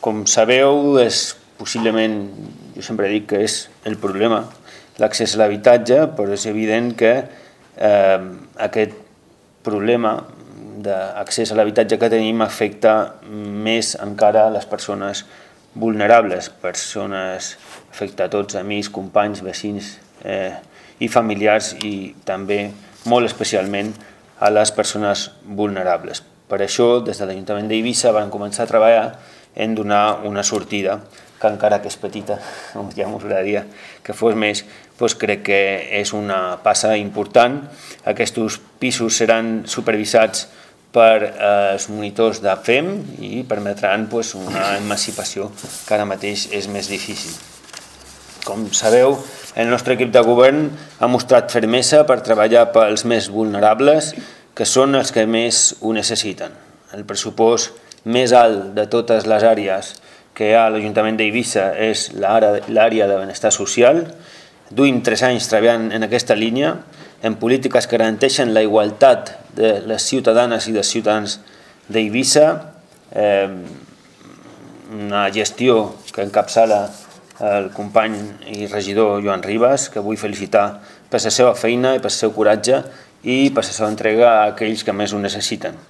Com sabeu, és possiblement, jo sempre dic que és el problema, l'accés a l'habitatge, però és evident que aquest problema d'accés a l'habitatge que tenim afecta més encara les persones vulnerables, afecta a tots, amics, companys, veïns i familiars, i també molt especialment a les persones vulnerables. Per això, des de l'Ajuntament d'Eivissa vam començar a treballar en donar una sortida, que encara que és petita, ja m'agradaria que fos més, doncs crec que és una passa important. Aquests pisos seran supervisats per els monitors de FEM i permetran una emancipació que ara mateix és més difícil. Com sabeu, el nostre equip de govern ha mostrat fermesa per treballar pels més vulnerables, que són els que més ho necessiten. El pressupost més alt de totes les àrees que hi ha a l'Ajuntament d'Eivissa és l'àrea de benestar social. Duim 3 anys treballant en aquesta línia, en polítiques que garanteixen la igualtat de les ciutadanes i dels ciutadans d'Eivissa, una gestió que encapçala el company i regidor Joan Ribas, que vull felicitar per la seva feina i per el seu coratge i per la seva entrega a aquells que més ho necessiten.